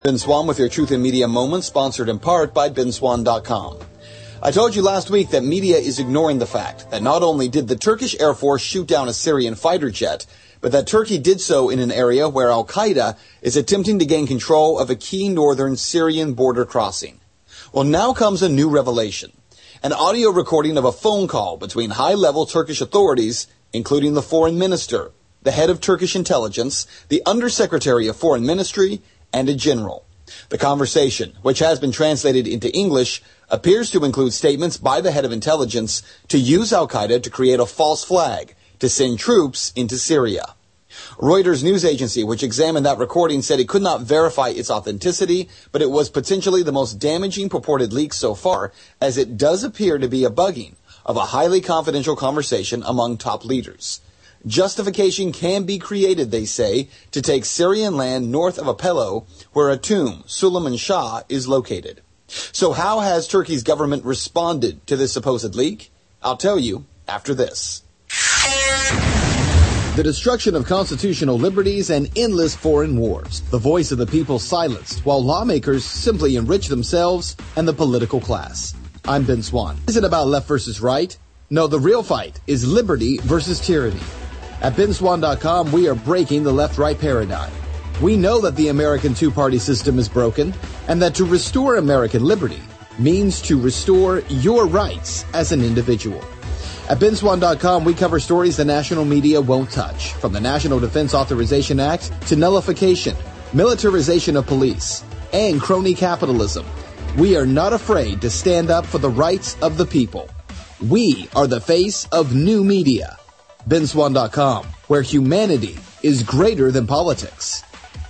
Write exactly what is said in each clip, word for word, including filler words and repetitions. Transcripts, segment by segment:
Ben Swan with your Truth in Media moment, sponsored in part by Ben Swan dot com. I told you last week that media is ignoring the fact that not only did the Turkish Air Force shoot down a Syrian fighter jet, but that Turkey did so in an area where Al-Qaeda is attempting to gain control of a key northern Syrian border crossing. Well, now comes a new revelation. An audio recording of a phone call between high-level Turkish authorities, including the foreign minister, the head of Turkish intelligence, the undersecretary of foreign ministry, and a general. The conversation, which has been translated into English, appears to include statements by the head of intelligence to use Al-Qaeda to create a false flag to send troops into Syria. Reuters news agency, which examined that recording, said it could not verify its authenticity, but it was potentially the most damaging purported leak so far, as it does appear to be a bugging of a highly confidential conversation among top leaders. Justification can be created, they say, to take Syrian land north of Aleppo, where a tomb, Suleiman Shah, is located. So how has Turkey's government responded to this supposed leak? I'll tell you after this. The destruction of constitutional liberties and endless foreign wars. The voice of the people silenced, while lawmakers simply enrich themselves and the political class. I'm Ben Swan. Is it about left versus right? No, the real fight is liberty versus tyranny. At Ben Swan dot com, we are breaking the left-right paradigm. We know that the American two-party system is broken, and that to restore American liberty means to restore your rights as an individual. At Ben Swan dot com, we cover stories the national media won't touch, from the National Defense Authorization Act to nullification, militarization of police, and crony capitalism. We are not afraid to stand up for the rights of the people. We are the face of new media. Ben Swan dot com, where humanity is greater than politics.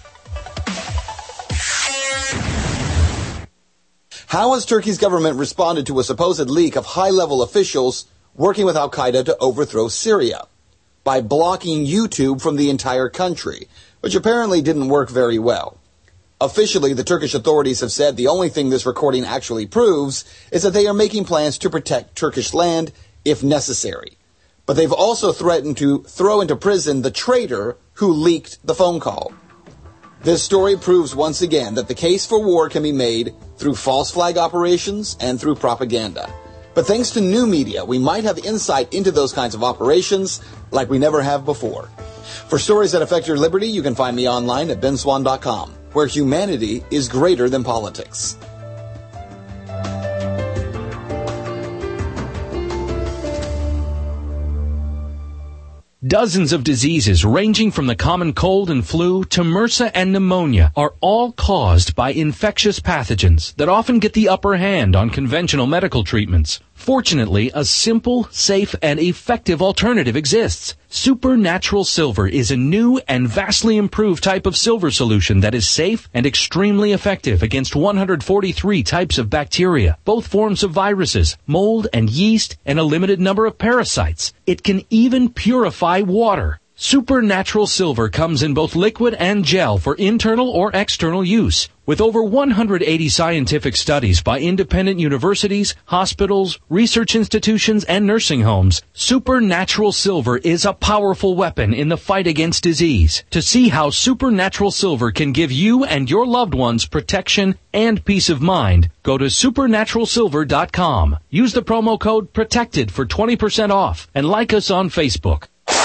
How has Turkey's government responded to a supposed leak of high-level officials working with Al-Qaeda to overthrow Syria? By blocking YouTube from the entire country, which apparently didn't work very well. Officially, the Turkish authorities have said the only thing this recording actually proves is that they are making plans to protect Turkish land if necessary. But they've also threatened to throw into prison the traitor who leaked the phone call. This story proves once again that the case for war can be made through false flag operations and through propaganda. But thanks to new media, we might have insight into those kinds of operations like we never have before. For stories that affect your liberty, you can find me online at Ben Swan dot com, where humanity is greater than politics. Dozens of diseases ranging from the common cold and flu to MRSA and pneumonia are all caused by infectious pathogens that often get the upper hand on conventional medical treatments. Fortunately, a simple, safe, and effective alternative exists. Supernatural Silver is a new and vastly improved type of silver solution that is safe and extremely effective against one hundred forty-three types of bacteria, both forms of viruses, mold and yeast, and a limited number of parasites. It can even purify water. Supernatural Silver comes in both liquid and gel for internal or external use. With over one hundred eighty scientific studies by independent universities, hospitals, research institutions, and nursing homes, Supernatural Silver is a powerful weapon in the fight against disease. To see how Supernatural Silver can give you and your loved ones protection and peace of mind, go to supernatural silver dot com. Use the promo code PROTECTED for twenty percent off and like us on Facebook.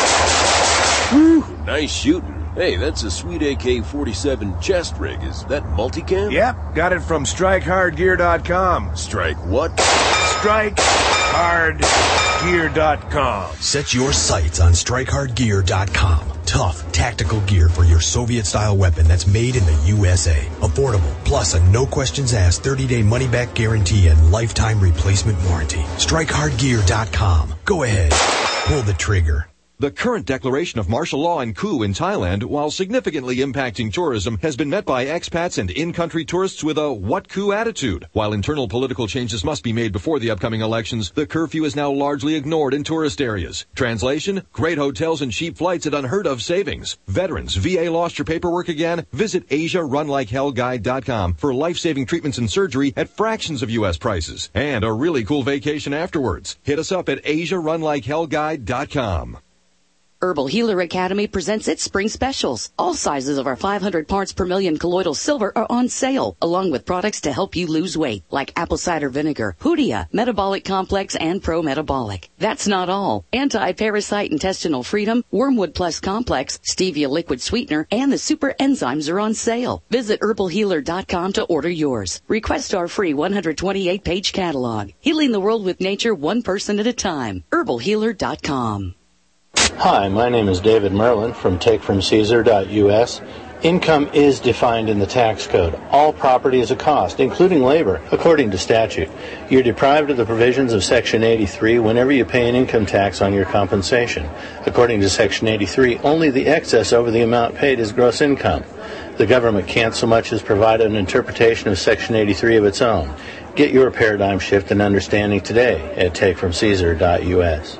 Woo, nice shooting. Hey, that's a sweet A K forty-seven chest rig. Is that multicam? Yep, got it from strike hard gear dot com. Strike what? strike hard gear dot com. Set your sights on strike hard gear dot com. Tough, tactical gear for your Soviet-style weapon that's made in the U S A. Affordable, plus a no-questions-asked thirty-day money-back guarantee and lifetime replacement warranty. strike hard gear dot com. Go ahead. Pull the trigger. The current declaration of martial law and coup in Thailand, while significantly impacting tourism, has been met by expats and in-country tourists with a what coup attitude. While internal political changes must be made before the upcoming elections, the curfew is now largely ignored in tourist areas. Translation: great hotels and cheap flights at unheard of savings. Veterans, V A lost your paperwork again? Visit Asia Run Like Hell Guide dot com for life-saving treatments and surgery at fractions of U S prices. And a really cool vacation afterwards. Hit us up at Asia Run Like Hell Guide dot com. Herbal Healer Academy presents its spring specials. All sizes of our five hundred parts per million colloidal silver are on sale, along with products to help you lose weight, like apple cider vinegar, Hoodia, Metabolic Complex, and Pro Metabolic. That's not all. Anti-Parasite Intestinal Freedom, Wormwood Plus Complex, Stevia Liquid Sweetener, and the Super Enzymes are on sale. Visit herbal healer dot com to order yours. Request our free one hundred twenty-eight page catalog. Healing the world with nature one person at a time. herbal healer dot com. Hi, my name is David Merlin from take from caesar dot U S. Income is defined in the tax code. All property is a cost, including labor, according to statute. You're deprived of the provisions of Section eighty-three whenever you pay an income tax on your compensation. According to Section eighty-three, only the excess over the amount paid is gross income. The government can't so much as provide an interpretation of Section eighty-three of its own. Get your paradigm shift and understanding today at take from caesar dot U S.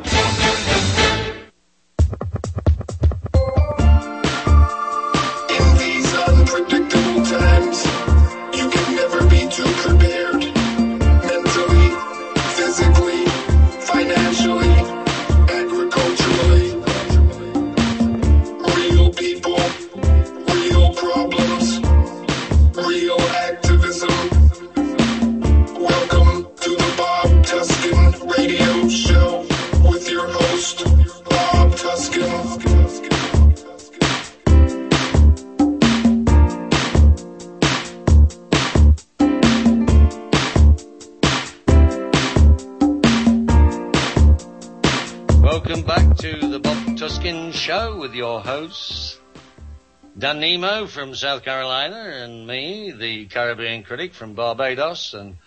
Show with your hosts, Dan Nemo from South Carolina and me, the Caribbean critic from Barbados, and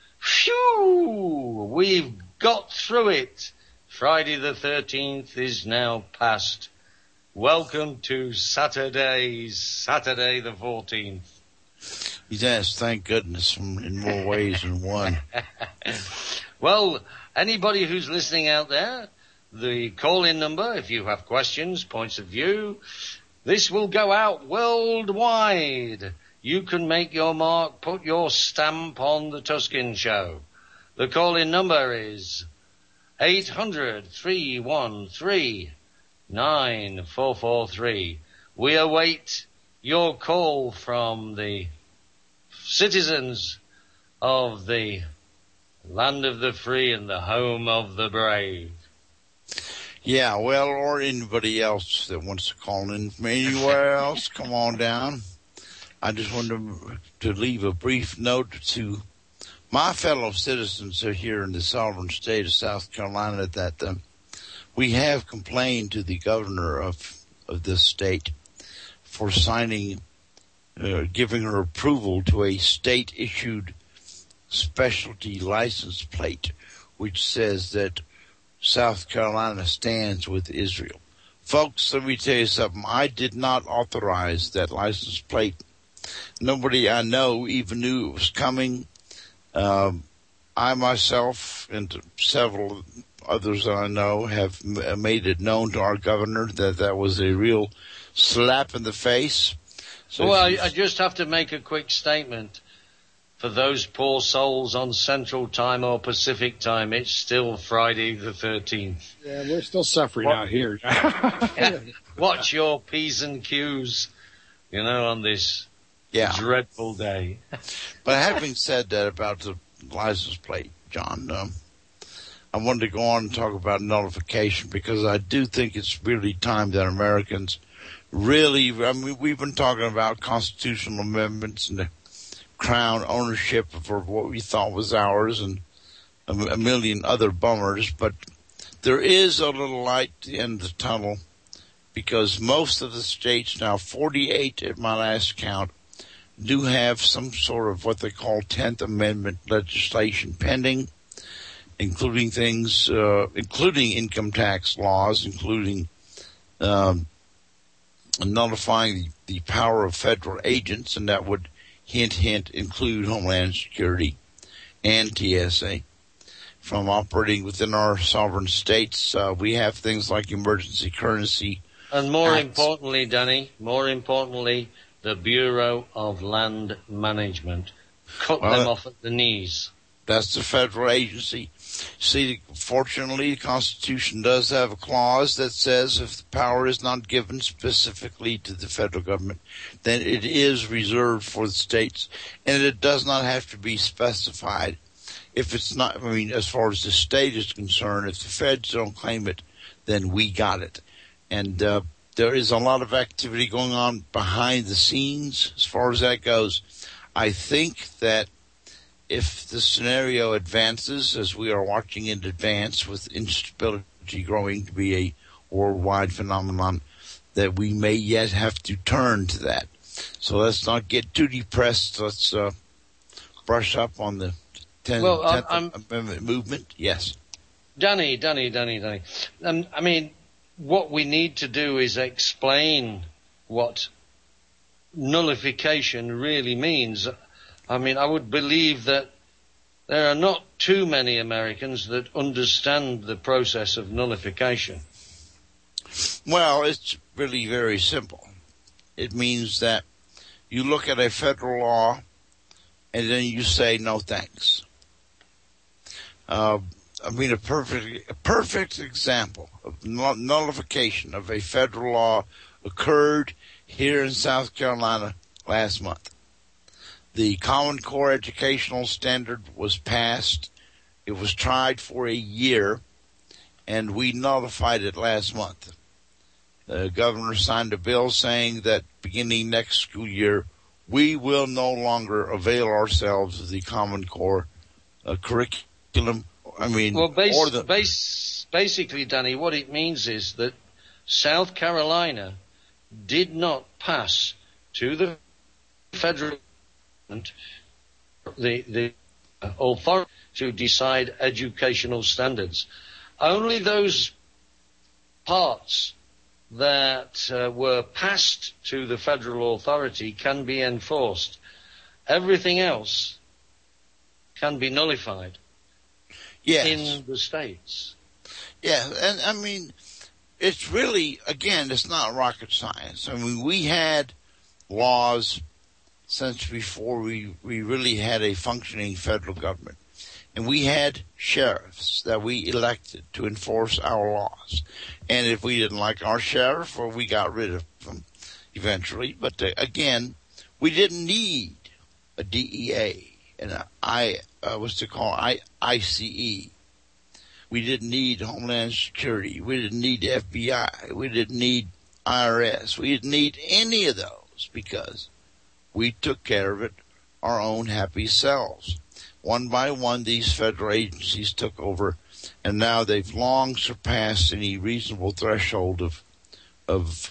phew, we've got through it. Friday the thirteenth is now past. Welcome to Saturday's Saturday the fourteenth. Yes, thank goodness, in more ways than one. Well, anybody who's listening out there, the call-in number, if you have questions, points of view, this will go out worldwide. You can make your mark, put your stamp on the Tuscan Show. The call-in number is eight hundred, three one three, nine four four three. We await your call from the citizens of the land of the free and the home of the brave. Yeah, well, or anybody else that wants to call in from anywhere else, come on down. I just wanted to leave a brief note to my fellow citizens here in the sovereign state of South Carolina that uh, we have complained to the governor of, of this state for signing, uh, giving her approval to a state-issued specialty license plate, which says that South Carolina stands with Israel. Folks, let me tell you something. I did not authorize that license plate. Nobody I know even knew it was coming. Um, I myself and several others I know have made it known to our governor that that was a real slap in the face. So well, I, I just have to make a quick statement. For those poor souls on Central Time or Pacific Time, it's still Friday the thirteenth. Yeah, we're still suffering what? out here. Yeah. Watch your P's and Q's, you know, on this yeah. dreadful day. But having said that about the license plate, John, um, I wanted to go on and talk about nullification because I do think it's really time that Americans really, I mean, we've been talking about constitutional amendments and the crown ownership for what we thought was ours and a, a million other bummers, but there is a little light at the end of the tunnel because most of the states now, forty-eight at my last count, do have some sort of what they call tenth Amendment legislation pending, including things, uh, including income tax laws, including um, nullifying the, the power of federal agents, and that would hint, hint, include Homeland Security and T S A. From operating within our sovereign states, uh, we have things like emergency currency. And more acts. importantly, Danny, more importantly, the Bureau of Land Management. Cut well, them off at the knees. That's the federal agency. See, fortunately, the Constitution does have a clause that says if the power is not given specifically to the federal government, then it is reserved for the states, and it does not have to be specified. If it's not, I mean, as far as the state is concerned, if the feds don't claim it, then we got it. And uh, there is a lot of activity going on behind the scenes as far as that goes. I think that if the scenario advances, as we are watching it advance with instability growing to be a worldwide phenomenon, that we may yet have to turn to that. So let's not get too depressed. Let's uh, brush up on the tenth, well, tenth I'm, Amendment movement. Yes. Danny, Danny, Danny, Danny. Um, I mean, what we need to do is explain what nullification really means. I mean, I would believe that there are not too many Americans that understand the process of nullification. Well, it's really very simple. It means that you look at a federal law and then you say no thanks. Uh, I mean, a perfect, a perfect example of nullification of a federal law occurred here in South Carolina last month. The Common Core Educational Standard was passed. It was tried for a year, and we nullified it last month. The governor signed a bill saying that beginning next school year, we will no longer avail ourselves of the Common Core uh, curriculum. I mean, well, base, or the, base, basically, Danny, what it means is that South Carolina did not pass to the federal the the authority to decide educational standards. Only those parts that uh, were passed to the federal authority can be enforced. Everything else can be nullified. Yes. In the states. Yeah, and I mean, it's really, again, it's not rocket science. I mean, we had laws since before we, we really had a functioning federal government. And we had sheriffs that we elected to enforce our laws. And if we didn't like our sheriff, well, we got rid of them eventually. But uh, again, we didn't need a D E A and a I, uh, what's it called, I, I C E. We didn't need Homeland Security. We didn't need the F B I. We didn't need I R S. We didn't need any of those because we took care of it our own happy selves. One by one, these federal agencies took over, and now they've long surpassed any reasonable threshold of of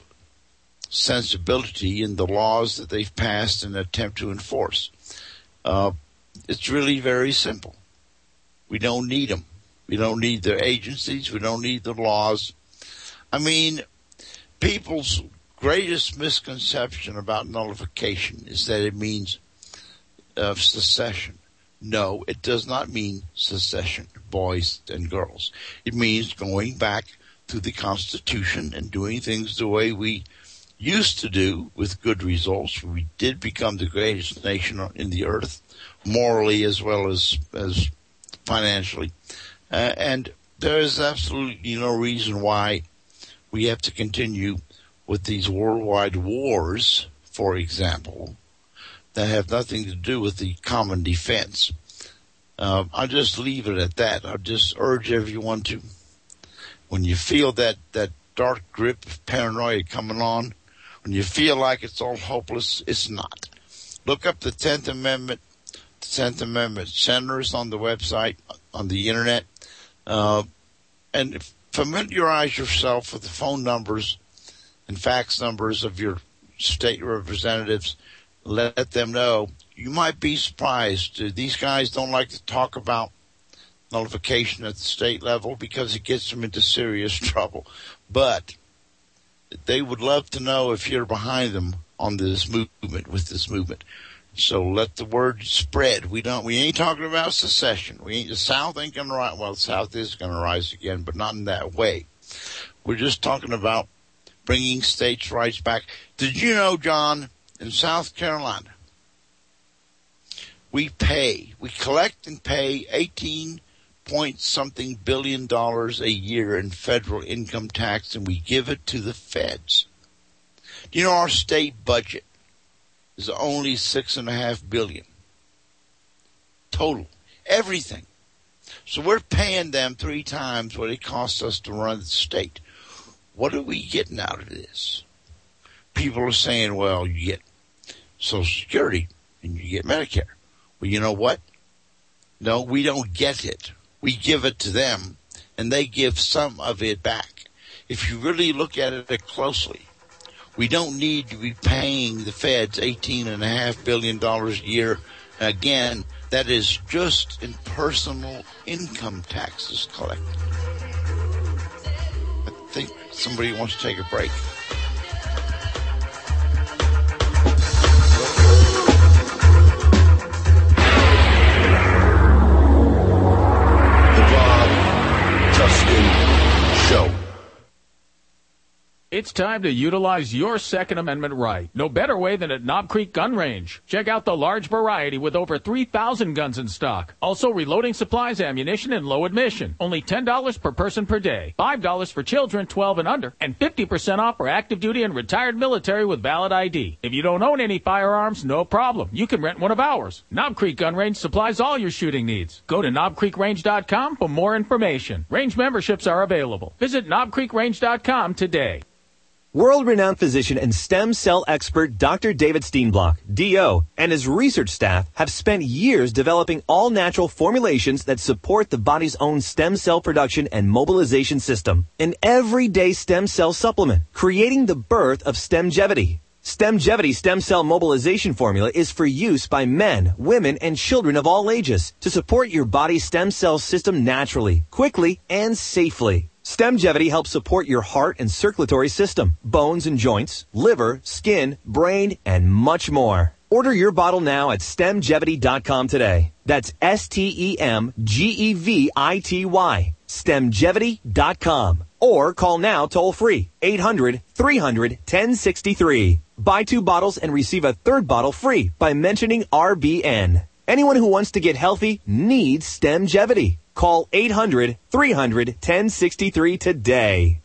sensibility in the laws that they've passed and attempt to enforce. Uh, it's really very simple. We don't need them. We don't need the agencies. We don't need the laws. I mean, people's greatest misconception about nullification is that it means uh, secession. No, it does not mean secession, boys and girls. It means going back to the Constitution and doing things the way we used to do with good results. We did become the greatest nation in the earth, morally as well as, as financially. Uh, and there is absolutely no reason why we have to continue with these worldwide wars, for example, that have nothing to do with the common defense. Uh, I'll just leave it at that. I'll just urge everyone to, when you feel that, that dark grip of paranoia coming on, when you feel like it's all hopeless, it's not. Look up the tenth Amendment, the tenth Amendment centers on the website, on the internet, uh, and familiarize yourself with the phone numbers and fax numbers of your state representatives. Let them know. You might be surprised. These guys don't like to talk about nullification at the state level because it gets them into serious trouble. But they would love to know if you're behind them on this movement, with this movement. So let the word spread. We don't, we ain't talking about secession. We ain't, the South ain't gonna rise. Well, the South is gonna rise again, but not in that way. We're just talking about bringing states' rights back. Did you know, John, in South Carolina, we pay, we collect and pay eighteen point something billion dollars a year in federal income tax, and we give it to the feds. Do you know our state budget is only six and a half billion total, everything. So we're paying them three times what it costs us to run the state. What are we getting out of this? People are saying, well, you get Social Security and you get Medicare. Well, you know what? No, we don't get it. We give it to them, and they give some of it back. If you really look at it closely, we don't need to be paying the feds eighteen and a half billion dollars a year. Again, that is just in personal income taxes collected. I think somebody wants to take a break. It's time to utilize your Second Amendment right. No better way than at Knob Creek Gun Range. Check out the large variety with over three thousand guns in stock. Also reloading supplies, ammunition, and low admission. Only ten dollars per person per day. five dollars for children twelve and under. And fifty percent off for active duty and retired military with valid I D. If you don't own any firearms, no problem. You can rent one of ours. Knob Creek Gun Range supplies all your shooting needs. Go to knob creek range dot com for more information. Range memberships are available. Visit knob creek range dot com today. World-renowned physician and stem cell expert Doctor David Steenblock, D O, and his research staff have spent years developing all-natural formulations that support the body's own stem cell production and mobilization system. An everyday stem cell supplement, creating the birth of Stemgevity. Stemgevity stem cell mobilization formula is for use by men, women, and children of all ages to support your body's stem cell system naturally, quickly, and safely. Stemgevity helps support your heart and circulatory system, bones and joints, liver, skin, brain, and much more. Order your bottle now at stemgevity dot com today. That's S T E M G E V I T Y. stemgevity dot com. Or call now toll free, eight hundred, three hundred, ten sixty-three. Buy two bottles and receive a third bottle free by mentioning R B N. Anyone who wants to get healthy needs Stemgevity. Call eight hundred, three hundred, ten sixty-three today.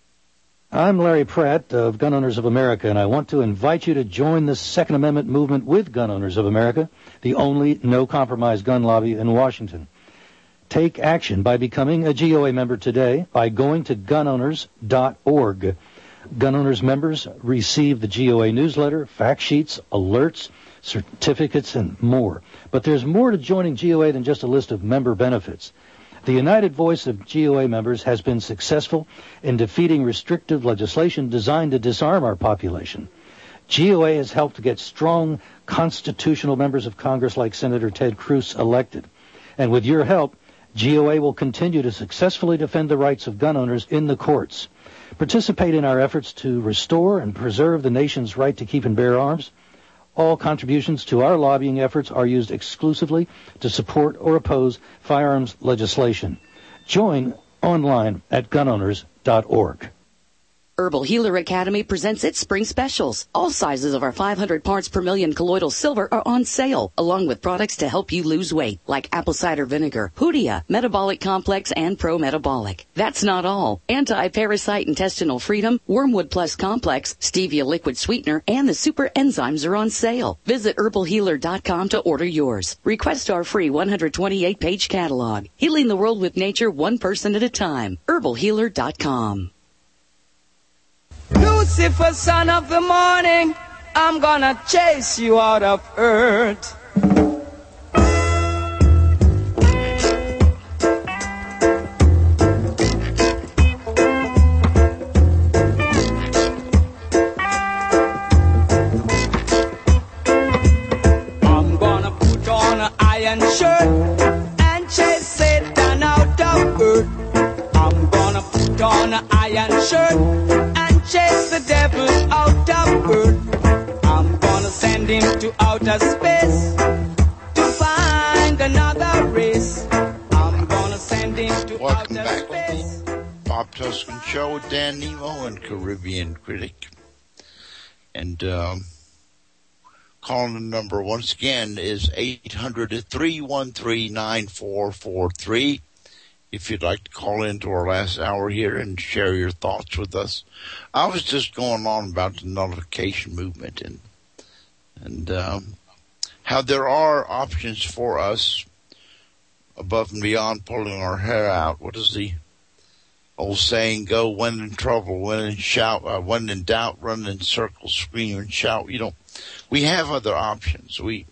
I'm Larry Pratt of Gun Owners of America, and I want to invite you to join the Second Amendment movement with Gun Owners of America, the only no-compromise gun lobby in Washington. Take action by becoming a G O A member today by going to gun owners dot org. Gun Owners members receive the G O A newsletter, fact sheets, alerts, certificates, and more. But there's more to joining G O A than just a list of member benefits. The united voice of G O A members has been successful in defeating restrictive legislation designed to disarm our population. G O A has helped to get strong constitutional members of Congress like Senator Ted Cruz elected. And with your help, G O A will continue to successfully defend the rights of gun owners in the courts. Participate in our efforts to restore and preserve the nation's right to keep and bear arms. All contributions to our lobbying efforts are used exclusively to support or oppose firearms legislation. Join online at gun owners dot org. Herbal Healer Academy presents its spring specials. All sizes of our five hundred parts per million colloidal silver are on sale, along with products to help you lose weight, like apple cider vinegar, Hoodia, Metabolic Complex, and Pro Metabolic. That's not all. Anti-Parasite Intestinal Freedom, Wormwood Plus Complex, Stevia Liquid Sweetener, and the Super Enzymes are on sale. Visit herbal healer dot com to order yours. Request our free one hundred twenty-eight page catalog. Healing the world with nature one person at a time. herbal healer dot com. Lucifer, son of the morning, I'm gonna chase you out of earth. I'm gonna put on an iron shirt and chase Satan out of earth. I'm gonna put on an iron shirt, chase the devil out of earth. I'm gonna send him to outer space to find another race. I'm gonna send him to Welcome outer back space. to the Bob Tuscan Show with Dan Nemo and Caribbean Critic. And um, Call-in number, once again, is eight hundred, three one three, nine four four three. If you'd like to call into our last hour here and share your thoughts with us. I was just going on about the nullification movement and and um, how there are options for us above and beyond pulling our hair out. What does the old saying go? When in trouble, when in shout, uh, when in doubt, run in circles, scream and shout. You know, we have other options. We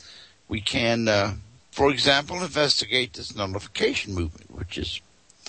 we can, uh, for example, investigate this nullification movement, which is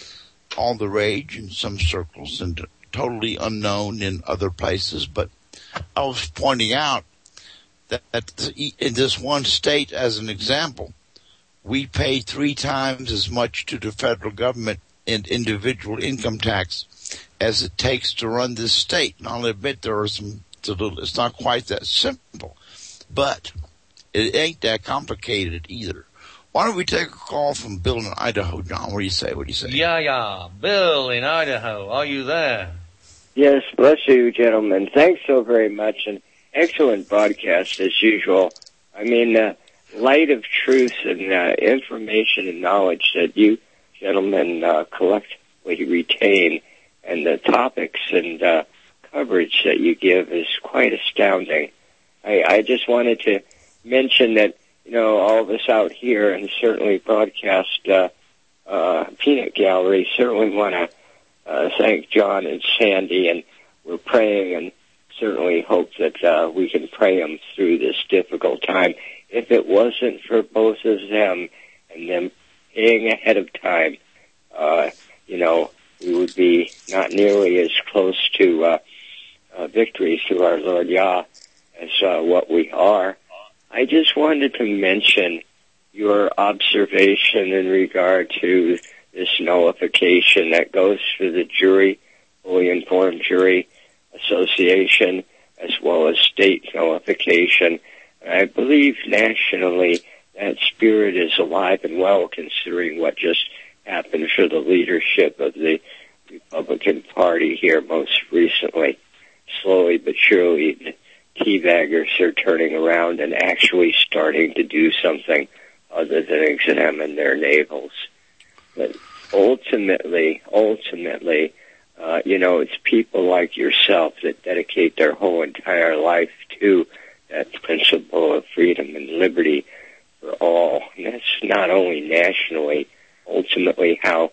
all the rage in some circles and totally unknown in other places. But I was pointing out that in this one state, as an example, we pay three times as much to the federal government in individual income tax as it takes to run this state. And I'll admit there are some, it's, a little, it's not quite that simple, but it ain't that complicated either. Why don't we take a call from Bill in Idaho, John? What do you say? What do you say? Yeah, yeah. Bill in Idaho, are you there? Yes, bless you, gentlemen. Thanks so very much. And excellent broadcast as usual. I mean, uh, light of truth and uh, information and knowledge that you gentlemen uh, collectively retain, and the topics and uh, coverage that you give is quite astounding. I, I just wanted to mention that, you know, all of us out here and certainly broadcast uh, uh, Peanut Gallery certainly want to uh, thank John and Sandy, and we're praying and certainly hope that uh, we can pray them through this difficult time. If it wasn't for both of them and them paying ahead of time, uh, you know, we would be not nearly as close to uh, uh, victory through our Lord Yah as uh, what we are. I just wanted to mention your observation in regard to this nullification that goes for the jury, fully informed jury association, as well as state nullification. I believe nationally that spirit is alive and well, considering what just happened for the leadership of the Republican Party here most recently. Slowly but surely, the teabaggers are turning around and actually starting to do something other than examine their navels. But ultimately, ultimately, uh, you know, it's people like yourself that dedicate their whole entire life to that principle of freedom and liberty for all. And that's not only nationally, ultimately how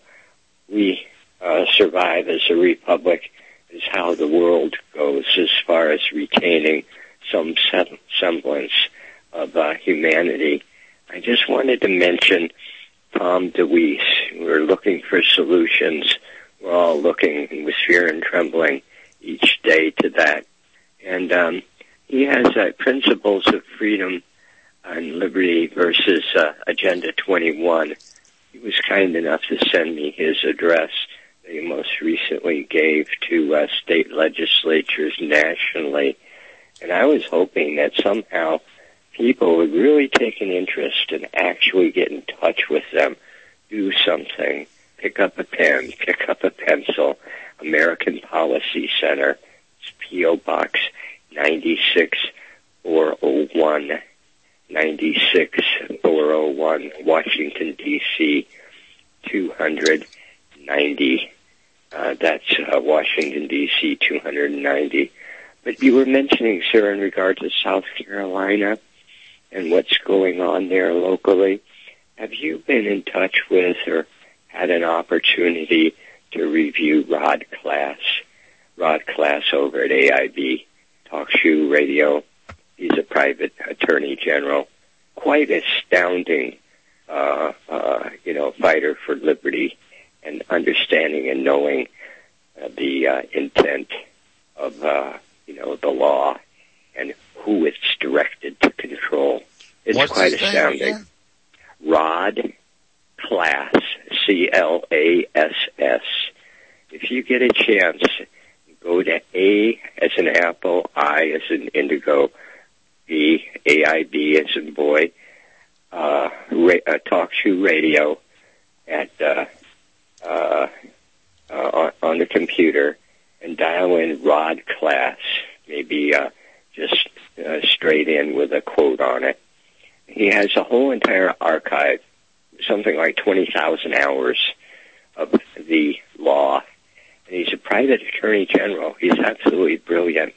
we uh, survive as a republic is how the world goes as far as retaining some semblance of uh, humanity. I just wanted to mention Tom DeWeese. We're looking for solutions. We're all looking with fear and trembling each day to that. And um, he has uh, principles of freedom and liberty versus uh, Agenda twenty-one. He was kind enough to send me his address that he most recently gave to uh, state legislatures nationally. And I was hoping that somehow people would really take an interest and actually get in touch with them, do something, pick up a pen, pick up a pencil. American Policy Center, it's P O Box ninety-six four oh one, ninety-six four oh one, Washington, D C two hundred ninety. Uh, that's uh, Washington, D C two hundred ninety. But you were mentioning, sir, in regard to South Carolina and what's going on there locally. Have you been in touch with or had an opportunity to review Rod Class? Rod Class over at A I B Talk Shoe Radio. He's a private attorney general. Quite astounding, uh, uh, you know, fighter for liberty and understanding and knowing uh, the uh, intent of, uh, you know, the law and who it's directed to control. It's What's quite his name astounding. again? Rod Class, C L A S S. If you get a chance, go to A as in apple, I as in indigo, B, A I B as in boy, uh, ra- uh, Talk Shoe Radio at, uh, uh, uh, on, on the computer and dial in Rod Class. Maybe, uh, just uh, straight in with a quote on it. He has a whole entire archive, something like twenty thousand hours of the law. And he's a private attorney general. He's absolutely brilliant.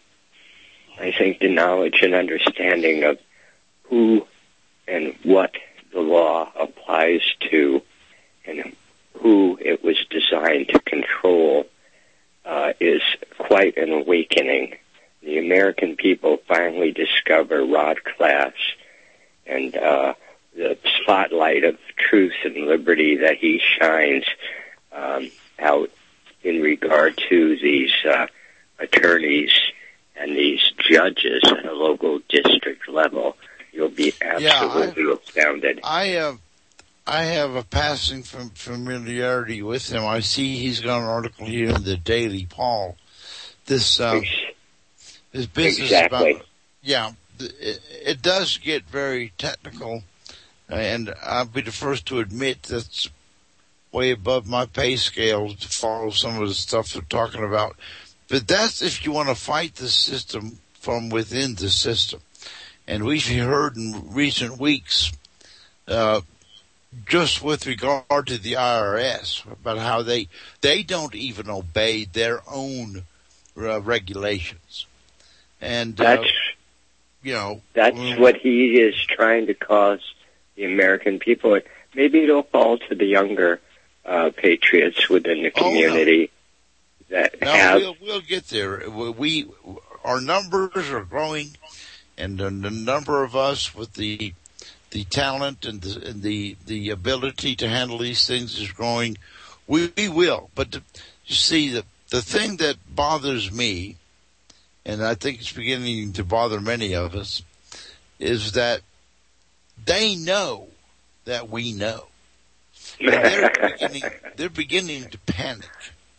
I think the knowledge and understanding of who and what the law applies to and who it was designed to control uh, is quite an awakening. The American people finally discover Rod Class and uh, the spotlight of truth and liberty that he shines um, out in regard to these uh, attorneys and these judges at a local district level. You'll be absolutely yeah, I, astounded. I uh, I have a passing from familiarity with him. I see he's got an article here in the Daily Paul. This uh, this business exactly. about yeah, it, it does get very technical, and I'll be the first to admit that's way above my pay scale to follow some of the stuff they're talking about. But that's if you want to fight the system from within the system. And we've heard in recent weeks, uh, just with regard to the I R S, about how they, they don't even obey their own uh, regulations. And, that's, uh, you know. That's um, what he is trying to cause the American people. Maybe it'll fall to the younger uh, patriots within the community. Oh, no. that no, have. We'll, we'll get there. We, our numbers are growing. And the number of us with the the talent and the and the, the ability to handle these things is growing. We, we will. But the, you see, the the thing that bothers me, and I think it's beginning to bother many of us, is that they know that we know. And they're beginning, they're beginning to panic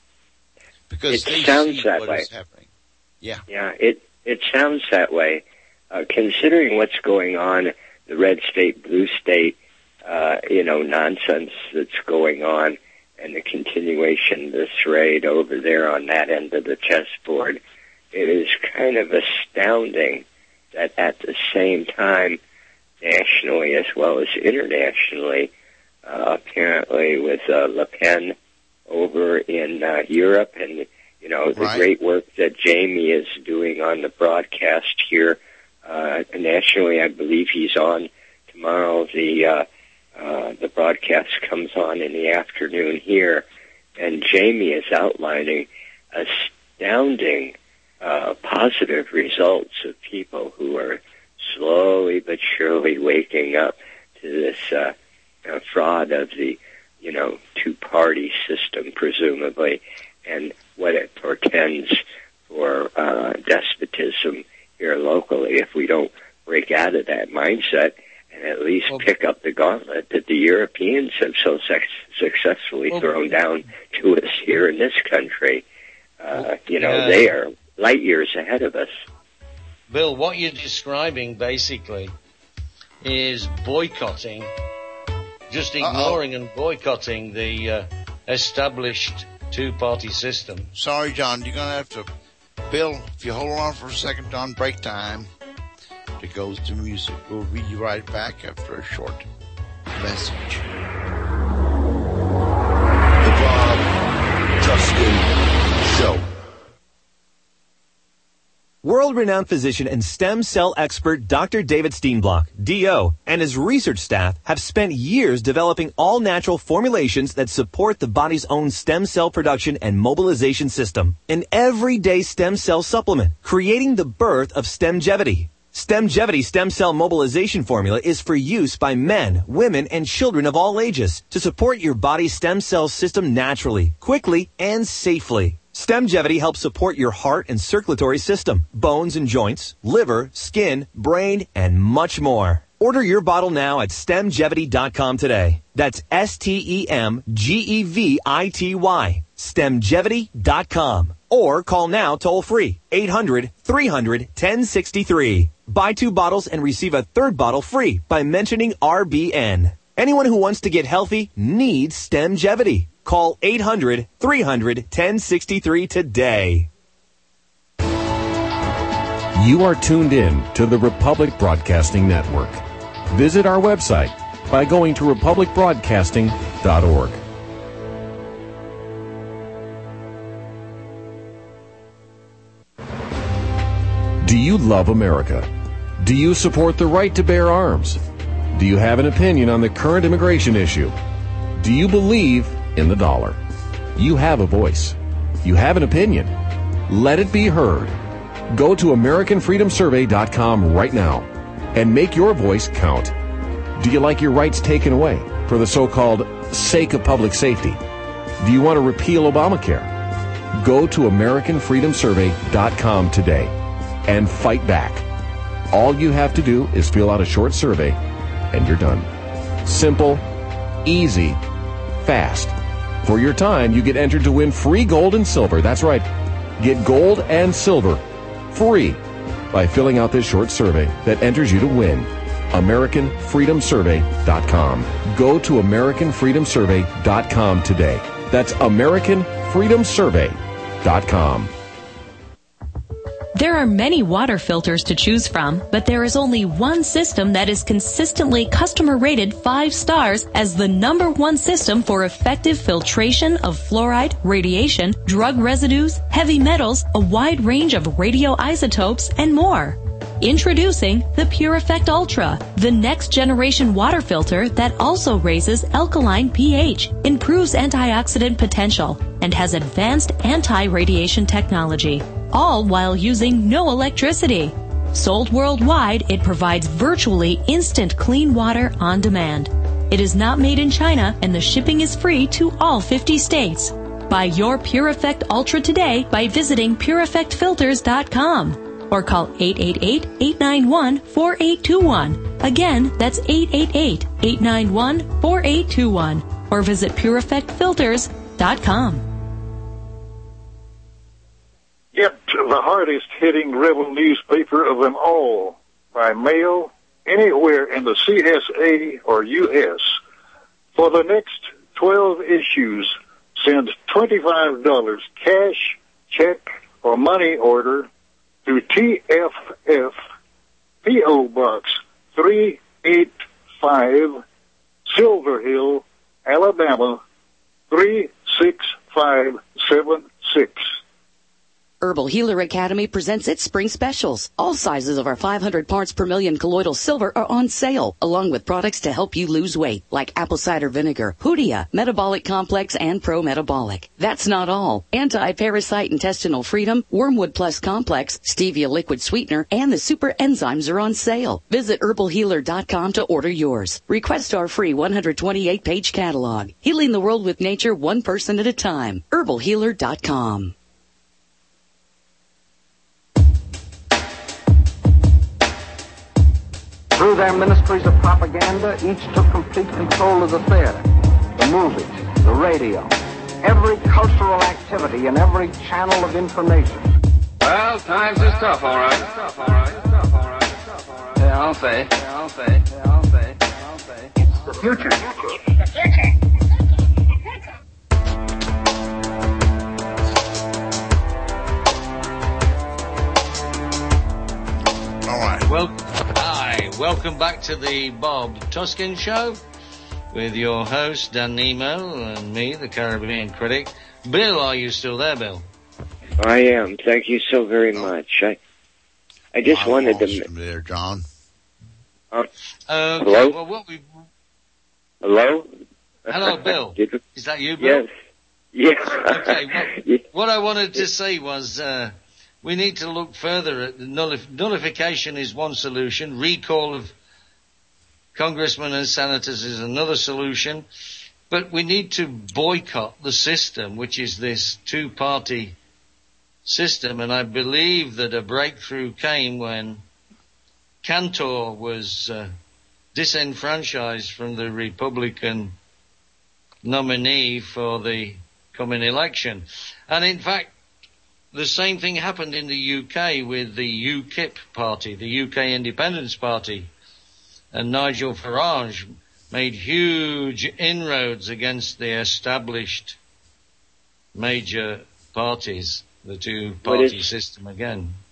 because it they sounds see that what way. is happening. Yeah. Yeah, it it sounds that way. Uh, considering what's going on, the red state, blue state, uh, you know, nonsense that's going on, and the continuation of this raid over there on that end of the chessboard, it is kind of astounding that at the same time, nationally as well as internationally, uh, apparently with uh, Le Pen over in uh, Europe, and, you know, the right. great work that Jamie is doing on the broadcast here. Uh, nationally, I believe he's on tomorrow. The uh, uh, the broadcast comes on in the afternoon here, and Jamie is outlining astounding uh, positive results of people who are slowly but surely waking up to this uh, uh, fraud of the, you know, two-party system, presumably, and what it portends for uh, despotism here locally if we don't break out of that mindset and at least well, pick up the gauntlet that the Europeans have so sex- successfully well, thrown down to us here in this country. Uh, well, you know, uh, they are light years ahead of us. Bill, what you're describing basically is boycotting, just ignoring Uh-oh. and boycotting the uh, established two-party system. Sorry, John, you're going to have to Bill, if you hold on for a second on break time, it goes to music. We'll be right back after a short message. The Bob Tuskin Show. World-renowned physician and stem cell expert Doctor David Steenblock, D O, and his research staff have spent years developing all-natural formulations that support the body's own stem cell production and mobilization system. An everyday stem cell supplement, creating the birth of Stemgevity. Stemgevity stem cell mobilization formula is for use by men, women, and children of all ages to support your body's stem cell system naturally, quickly, and safely. Stemgevity helps support your heart and circulatory system, bones and joints, liver, skin, brain, and much more. Order your bottle now at stemgevity dot com today. That's S T E M G E V I T Y. stemgevity dot com. Or call now toll free, eight hundred, three hundred, ten sixty-three. Buy two bottles and receive a third bottle free by mentioning R B N. Anyone who wants to get healthy needs Stemgevity. Call eight hundred, three hundred, ten sixty-three today. You are tuned in to the Republic Broadcasting Network. Visit our website by going to republic broadcasting dot org. Do you love America? Do you support the right to bear arms? Do you have an opinion on the current immigration issue? Do you believe in the dollar? You have a voice. You have an opinion. Let it be heard. Go to American Freedom Survey dot com right now and make your voice count. Do you like your rights taken away for the so-called sake of public safety? Do you want to repeal Obamacare? Go to American Freedom Survey dot com today and fight back. All you have to do is fill out a short survey and you're done. Simple, easy, fast. For your time, you get entered to win free gold and silver. That's right. Get gold and silver free by filling out this short survey that enters you to win. American Freedom Survey dot com. Go to American Freedom Survey dot com today. That's American Freedom Survey dot com. There are many water filters to choose from, but there is only one system that is consistently customer rated five stars as the number one system for effective filtration of fluoride, radiation, drug residues, heavy metals, a wide range of radioisotopes, and more. Introducing the Pure Effect Ultra, the next generation water filter that also raises alkaline pH, improves antioxidant potential, and has advanced anti-radiation technology, all while using no electricity. Sold worldwide, it provides virtually instant clean water on demand. It is not made in China, and the shipping is free to all fifty states. Buy your Pure Effect Ultra today by visiting pure effect filters dot com. Or call eight eight eight, eight nine one, four eight two one. Again, that's eight eight eight, eight nine one, four eight two one. Or visit pure effect filters dot com. Get the hardest-hitting rebel newspaper of them all by mail anywhere in the C S A or U S. For the next twelve issues, send twenty-five dollars cash, check, or money order to T F F, P O Box three eight five, Silver Hill, Alabama three six five seven six. Herbal Healer Academy presents its spring specials. All sizes of our five hundred parts per million colloidal silver are on sale, along with products to help you lose weight, like apple cider vinegar, Hoodia, Metabolic Complex, and Pro Metabolic. That's not all. Anti-parasite intestinal freedom, Wormwood Plus Complex, Stevia liquid sweetener, and the super enzymes are on sale. Visit herbal healer dot com to order yours. Request our free one hundred twenty-eight page catalog. Healing the world with nature one person at a time. herbal healer dot com. Through their ministries of propaganda, each took complete control of the theater, the movies, the radio, every cultural activity and every channel of information. Well, times is tough, all right. Tough, all right. Tough, all right. Tough, all right. Yeah, I'll say. Yeah, I'll say. Yeah, I'll say. Yeah, I'll say. It's the future. The future. All right. Well, hi. Welcome back to the Bob Tuskin Show with your host, Dan Nemo, and me, the Caribbean critic. Bill, are you still there, Bill? I am. Thank you so very much. I I just I wanted lost to... him there, John. Uh, Uh, hello? Well, what we... Hello? Hello, Bill. Is that you, Bill? Yes. Yeah. Okay. Well, what I wanted to say was uh, we need to look further at the nullif- nullification is one solution. Recall of congressmen and senators is another solution. But we need to boycott the system, which is this two-party system. And I believe that a breakthrough came when Cantor was uh, disenfranchised from the Republican nominee for the coming election. And in fact, the same thing happened in the U K with the U KIP party, the U K Independence Party. And Nigel Farage made huge inroads against the established major parties, the two-party system again.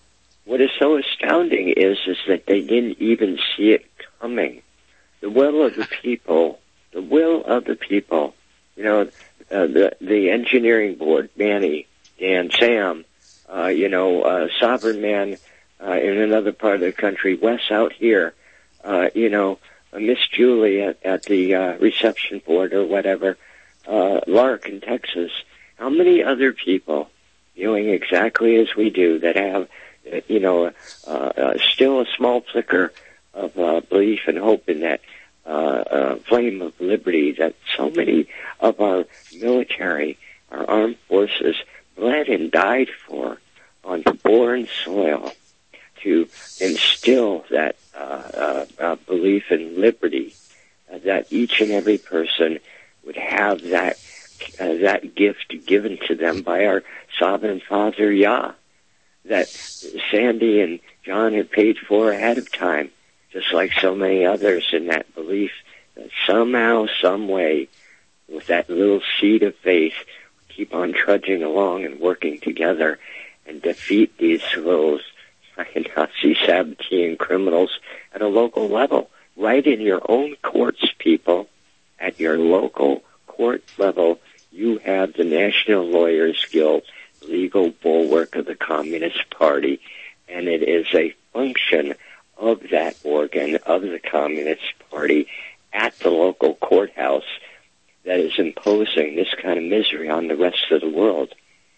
what is so astounding is, is that they didn't even see it coming. The will of the people, the will of the people, you know, uh, the, the engineering board, Manny, Dan, Sam, uh, you know, uh, Sovereign Man uh, in another part of the country, Wes out here, uh, you know, uh, Miss Julie at, at the uh, reception board or whatever, uh, Lark in Texas. How many other people doing exactly as we do that have, you know, uh, uh, still a small flicker of uh, belief and hope in that uh, uh, flame of liberty that so many of our military, our armed forces, bled and died for on foreign soil to instill that uh, uh, uh, belief in liberty, uh, that each and every person would have that uh, that gift given to them by our sovereign Father Yah, that Sandy and John had paid for ahead of time, just like so many others, in that belief that somehow, some way, with that little seed of faith, we keep on trudging along and working together and defeat these little Nazi sabotaging criminals at a local level, right in your own courts, people. At your local court level, you have the National Lawyers Guild, legal bulwark of the Communist Party, and it is a function of that organ of the Communist Party at the local courthouse that is imposing this kind of misery on the rest of the world.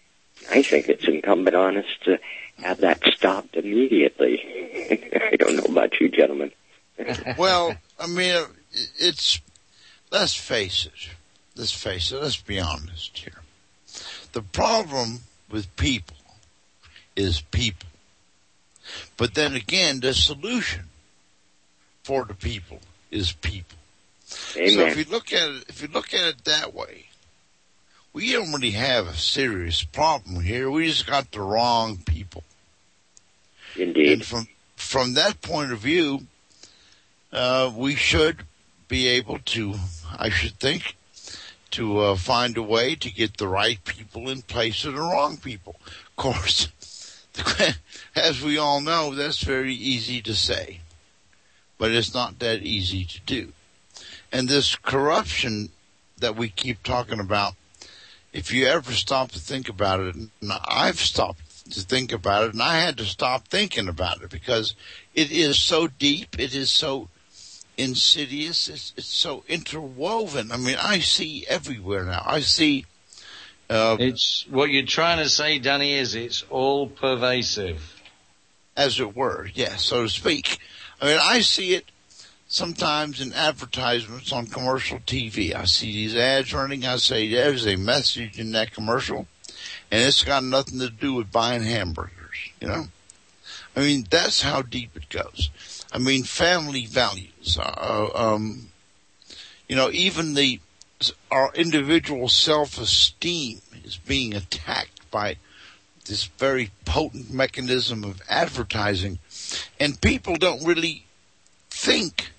I think it's incumbent on us to have that stopped immediately. I don't know about you, gentlemen. Well, I mean, it's, let's face it, let's face it, let's be honest here. The problem with people is people. But then again, the solution for the people is people. Amen. So if you look at it, if you look at it that way, we don't really have a serious problem here. We just got the wrong people. Indeed. And from from that point of view, uh, we should be able to, I should think, to uh, find a way to get the right people in place of the wrong people. Of course, the, as we all know, that's very easy to say, but it's not that easy to do. And this corruption that we keep talking about, if you ever stop to think about it, and I've stopped to think about it, and I had to stop thinking about it because it is so deep, it is so insidious, it's, it's so interwoven. I mean, I see everywhere now. I see... Uh, it's what you're trying to say, Danny, is it's all pervasive. As it were, yes, so to speak. I mean, I see it sometimes in advertisements on commercial T V. I see these ads running. I say, there's a message in that commercial, and it's got nothing to do with buying hamburgers, you know? I mean, that's how deep it goes. I mean, family values, uh, um, you know, even the, our individual self-esteem is being attacked by this very potent mechanism of advertising. And people don't really think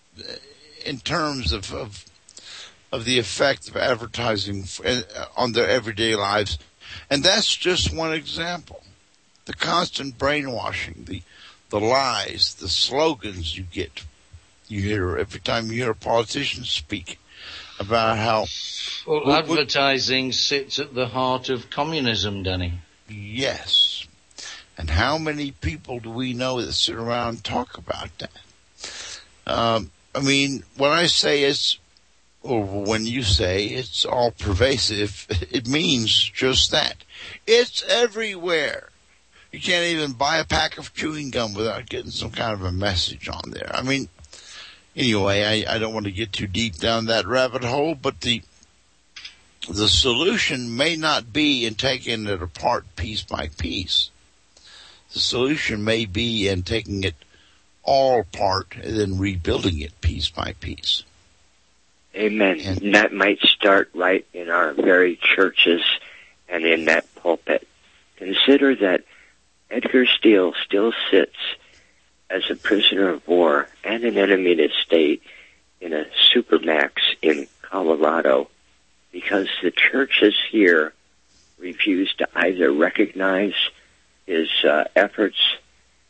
in terms of, of, of the effect of advertising on their everyday lives. And that's just one example. The constant brainwashing, the, the lies, the slogans you get, you hear every time you hear a politician speak about how... Well, what, advertising what, sits at the heart of communism, Danny. Yes. And how many people do we know that sit around and talk about that? Um, I mean, when I say it's, or when you say it's all pervasive, it means just that. It's everywhere. You can't even buy a pack of chewing gum without getting some kind of a message on there. I mean, anyway, I, I don't want to get too deep down that rabbit hole, but the the solution may not be in taking it apart piece by piece. The solution may be in taking it all apart and then rebuilding it piece by piece. Amen. And, and that might start right in our very churches and in that pulpit. Consider that Edgar Steele still sits as a prisoner of war and an enemy to state in a supermax in Colorado because the churches here refuse to either recognize his uh, efforts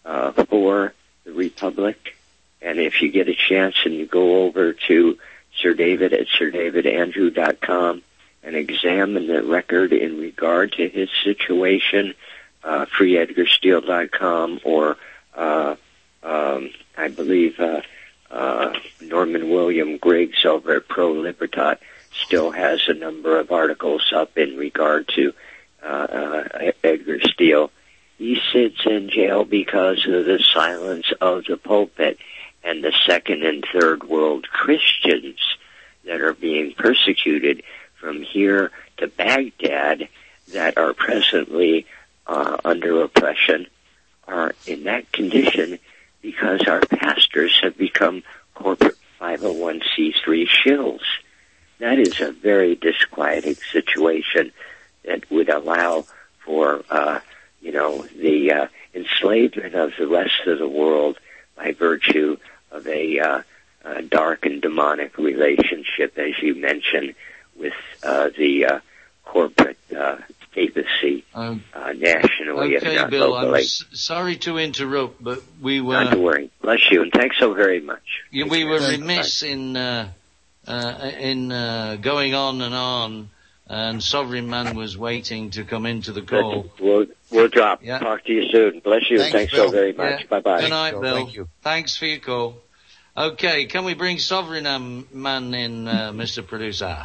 uh, for the Republic. And if you get a chance and you go over to Sir David at sir david andrew dot com and examine the record in regard to his situation, uh, free edgar steele dot com or, uh, um, I believe, uh, uh, Norman William Griggs over at Pro Libertat still has a number of articles up in regard to, uh, uh, Edgar Steele. He sits in jail because of the silence of the pulpit and the second and third world Christians that are being persecuted from here to Baghdad that are presently uh, under oppression are in that condition because our pastors have become corporate five oh one c three shills. That is a very disquieting situation that would allow for, uh, you know, the uh, enslavement of the rest of the world by virtue of a, uh, a dark and demonic relationship, as you mentioned, with uh, the uh, corporate uh, papacy um, uh, nationally, okay, if not Bill, locally. I'm s- sorry to interrupt, but we were... Not to worry. Bless you, and thanks so very much. Yeah, we were remiss in uh, uh, in uh, going on and on, and Sovereign Man was waiting to come into the call. We'll, we'll drop. Yeah. Talk to you soon. Bless you, Thanks, and thanks Bill. so very much. Yeah. Bye-bye. Good night, Bill. Thank you. Thanks for your call. Okay, can we bring Sovereign Man in, uh, Mister Producer?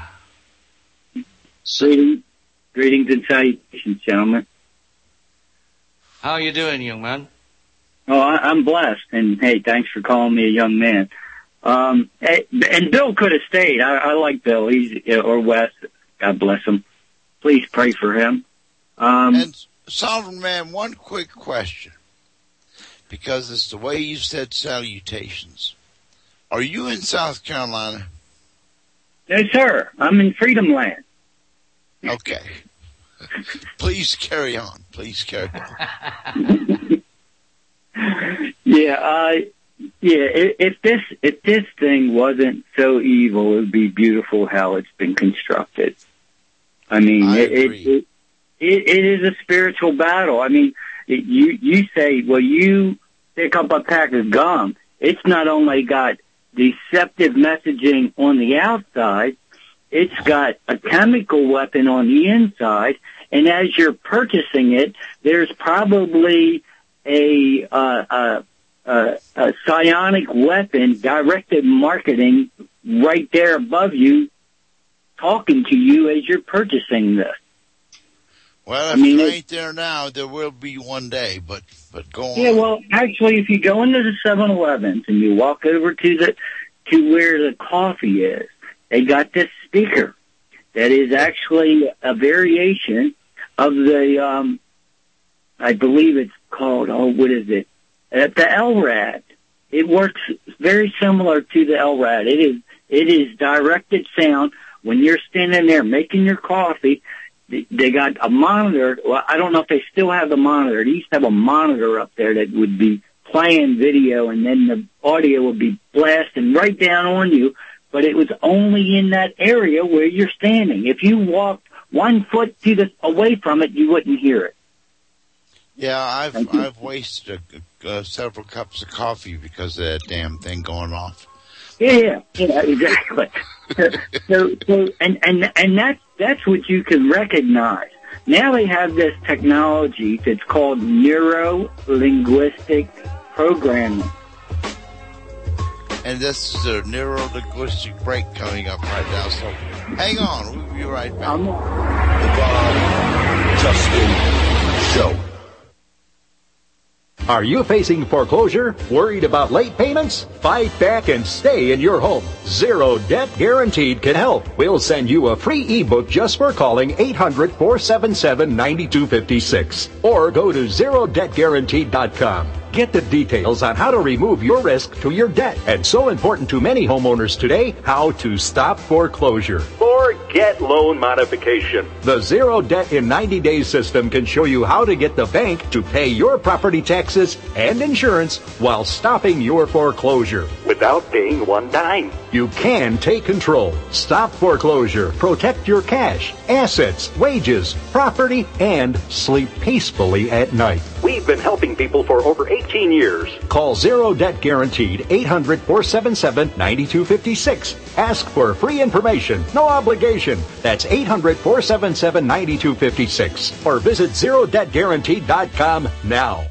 Greetings, greetings and salutations, gentlemen. How are you doing, young man? Oh, I, I'm blessed, and hey, thanks for calling me a young man. Um, and Bill could have stayed. I, I like Bill. He's or Wes. God bless him. Please pray for him. Um, and Sovereign Man, one quick question, because it's the way you said salutations. Are you in South Carolina? No, sir. I'm in Freedom Land. Okay. Please carry on. Please carry on. yeah, uh, yeah. If, if this if this thing wasn't so evil, it would be beautiful how it's been constructed. I mean, I it, it, it it it is a spiritual battle. I mean, it, you you say, well, you pick up a pack of gum. It's not only got deceptive messaging on the outside, it's got a chemical weapon on the inside, and as you're purchasing it, there's probably a, uh, a, a, a psionic weapon, directed marketing, right there above you, talking to you as you're purchasing this. Well, if I mean, it ain't there now, there will be one day, but, but go on. Yeah, well, actually, if you go into the seven elevens and you walk over to the, to where the coffee is, they got this speaker that is actually a variation of the, um, I believe it's called, oh, what is it? Uh, the L RAD. It works very similar to the L RAD. It is, it is directed sound. When you're standing there making your coffee, they got a monitor. Well, I don't know if they still have the monitor. They used to have a monitor up there that would be playing video, and then the audio would be blasting right down on you, but it was only in that area where you're standing. If you walked one foot to the, away from it, you wouldn't hear it. Yeah, I've I've wasted a, uh, several cups of coffee because of that damn thing going off. Yeah, yeah, yeah, exactly. so, so, and and and that's that's what you can recognize. Now they have this technology that's called neuro-linguistic programming. And this is a neuro-linguistic break coming up right now, so hang on, we'll be right back. I'm the Bob Justin Show. Are you facing foreclosure? Worried about late payments? Fight back and stay in your home. Zero Debt Guaranteed can help. We'll send you a free ebook just for calling eight hundred, four seven seven, nine two five six. Or go to zero debt guaranteed dot com. Get the details on how to remove your risk to your debt. And so important to many homeowners today, how to stop foreclosure. Forget Get loan modification. The Zero Debt in ninety days system can show you how to get the bank to pay your property taxes and insurance while stopping your foreclosure without paying one dime. You can take control, stop foreclosure, protect your cash, assets, wages, property, and sleep peacefully at night. We've been helping people for over eighteen years. Call Zero Debt Guaranteed eight hundred, four seven seven, nine two five six. Ask for free information, no obligation. That's eight hundred, four seven seven, nine two five six. Or visit zero debt guaranteed dot com now.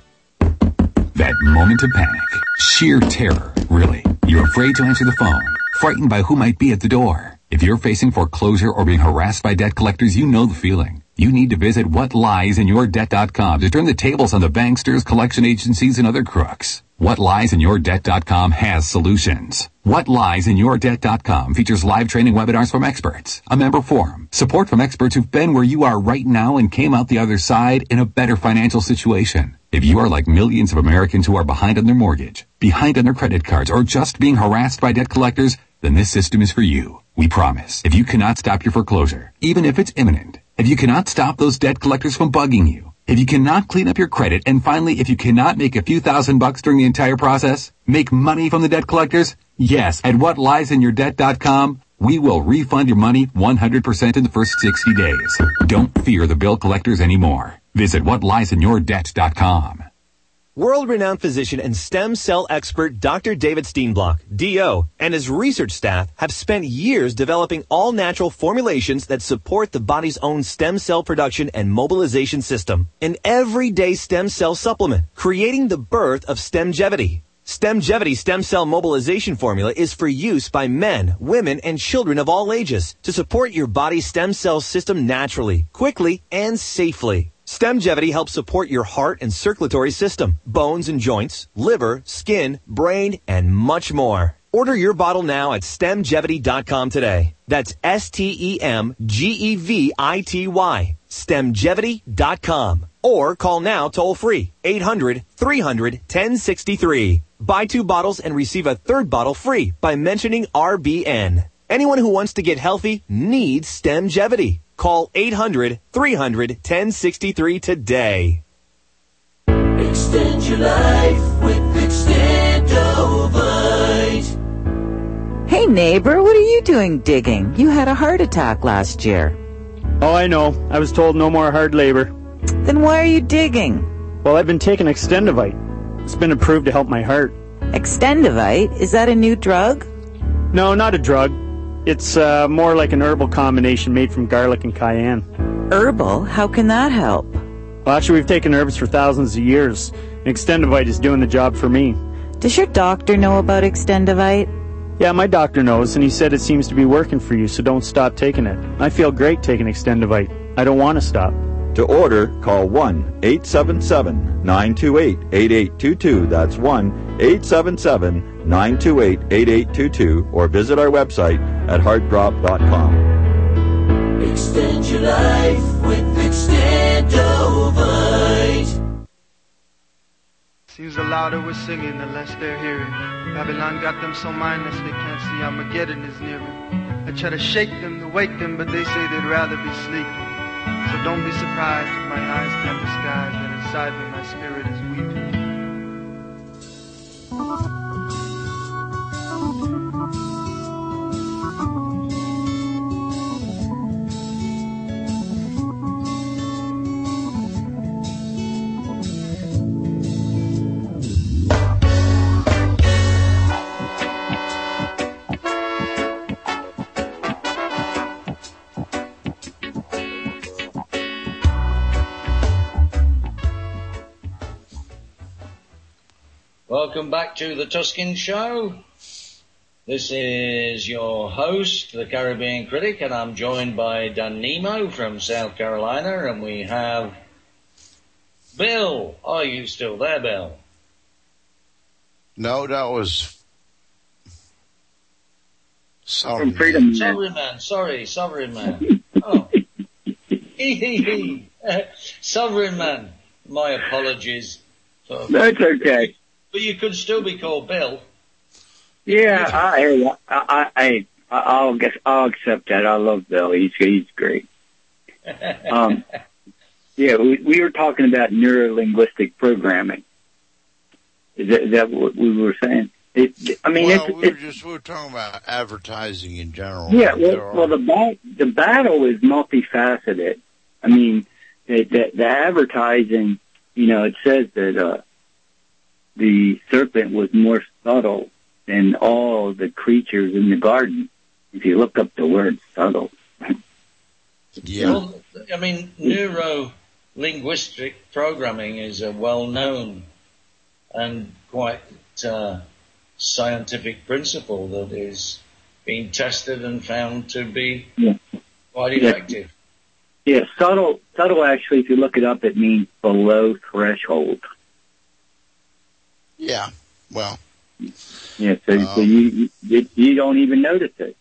That moment of panic, sheer terror, really. You're afraid to answer the phone, frightened by who might be at the door. If you're facing foreclosure or being harassed by debt collectors, you know the feeling. You need to visit what lies in your debt dot com to turn the tables on the banksters, collection agencies, and other crooks. what lies in your debt dot com has solutions. what lies in your debt dot com features live training webinars from experts, a member forum, support from experts who've been where you are right now and came out the other side in a better financial situation. If you are like millions of Americans who are behind on their mortgage, behind on their credit cards, or just being harassed by debt collectors, then this system is for you. We promise. If you cannot stop your foreclosure, even if it's imminent, if you cannot stop those debt collectors from bugging you, if you cannot clean up your credit, and finally, if you cannot make a few thousand bucks during the entire process, make money from the debt collectors, yes, at what lies in your debt dot com, we will refund your money one hundred percent in the first sixty days. Don't fear the bill collectors anymore. Visit what lies in your debt dot com. World-renowned physician and stem cell expert Doctor David Steenblock, D O, and his research staff have spent years developing all-natural formulations that support the body's own stem cell production and mobilization system. An everyday stem cell supplement, creating the birth of Stemgevity. Stemgevity stem cell mobilization formula is for use by men, women, and children of all ages to support your body's stem cell system naturally, quickly, and safely. Stemgevity helps support your heart and circulatory system, bones and joints, liver, skin, brain, and much more. Order your bottle now at stemgevity dot com today. That's S T E M G E V I T Y. stemgevity dot com. Or call now toll free, eight hundred, three hundred, ten sixty-three. Buy two bottles and receive a third bottle free by mentioning R B N. Anyone who wants to get healthy needs Stemgevity. Call eight hundred, three hundred, ten sixty-three today. Extend your life with Extendovite. Hey neighbor, what are you doing digging? You had a heart attack last year. Oh, I know. I was told no more hard labor. Then why are you digging? Well, I've been taking Extendovite. It's been approved to help my heart. Extendovite? Is that a new drug? No, not a drug. It's uh, more like an herbal combination made from garlic and cayenne. Herbal? How can that help? Well, actually, we've taken herbs for thousands of years. And Extendovite is doing the job for me. Does your doctor know about Extendovite? Yeah, my doctor knows, and he said it seems to be working for you, so don't stop taking it. I feel great taking Extendovite. I don't want to stop. To order, call one eight seven seven, nine two eight, eight eight two two. That's one eight seven seven, nine two eight, eight eight two two, or visit our website at heart drop dot com. Extend your life with Extendovite. Seems the louder we're singing, the less they're hearing. Babylon got them so mindless they can't see Armageddon is nearing. I try to shake them, to wake them, but they say they'd rather be sleeping. So don't be surprised if my eyes can't disguise that inside me my spirit is weeping. Welcome back to the Tuscan Show. This is your host, the Caribbean Critic, and I'm joined by Dan Nemo from South Carolina, and we have Bill. Are you still there, Bill? No, that was Sovereign Man. Sovereign Man, sorry, Sovereign Man. Oh. Sovereign Man, my apologies. For That's okay. But you could still be called Bill. Yeah, I, I, I, I, I'll guess I'll accept that. I love Bill. He's he's great. Um, yeah, we, we were talking about neuro-linguistic programming. Is that, is that what we were saying? It, I mean, well, it's, we were it's, just we were talking about advertising in general. yeah. There Well, are- well, the ba- the battle is multifaceted. I mean, the, the, the advertising. You know, it says that uh, the serpent was more subtle than all the creatures in the garden. If you look up the word subtle. Yeah. Well, I mean, neuro-linguistic programming is a well-known and quite uh, scientific principle that is being tested and found to be Yeah. quite Yeah. effective. Yeah, subtle, subtle actually, if you look it up, it means below threshold. Yeah. Well. Yeah, so, Um, so you, you you don't even notice it.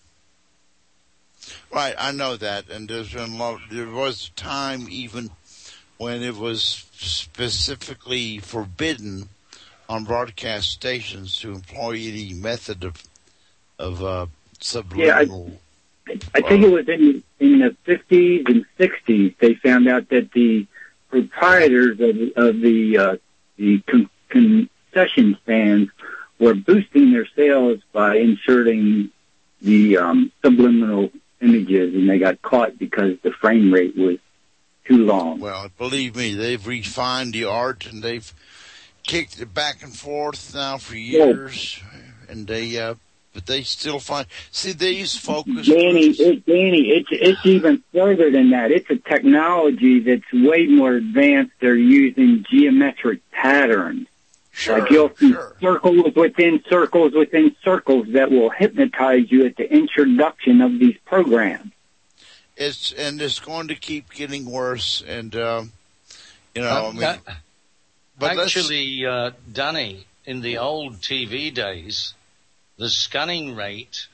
Right, I know that, and there's been a lot, there was a time even when it was specifically forbidden on broadcast stations to employ any method of of uh, subliminal. I think it was in in the fifties and sixties they found out that the proprietors of, of the uh, the con- concession stands were boosting their sales by inserting the um, subliminal images, and they got caught because the frame rate was too long. Well, believe me, they've refined the art and they've kicked it back and forth now for years, and they uh, but they still find. See, they use focus. Danny, it, Danny, it's it's even further than that. It's a technology that's way more advanced. They're using geometric patterns. Sure, like you'll see sure. circles within circles within circles that will hypnotize you at the introduction of these programs. It's and it's going to keep getting worse, and um, you know, I mean, Uh, but let's- actually, uh, Danny, in the old T V days, the scanning rate